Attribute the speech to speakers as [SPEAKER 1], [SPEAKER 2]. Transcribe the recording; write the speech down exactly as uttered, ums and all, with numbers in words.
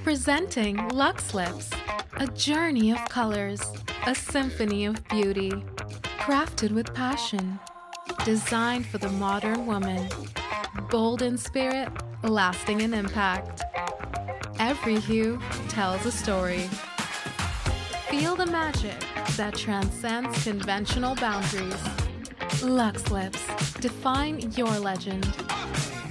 [SPEAKER 1] Presenting Luxe Lips, a journey of colors, a symphony of beauty, crafted with passion, designed for the modern woman, bold in spirit, lasting in impact. Every hue tells a story. Feel the magic that transcends conventional boundaries. Luxe Lips, define your legend.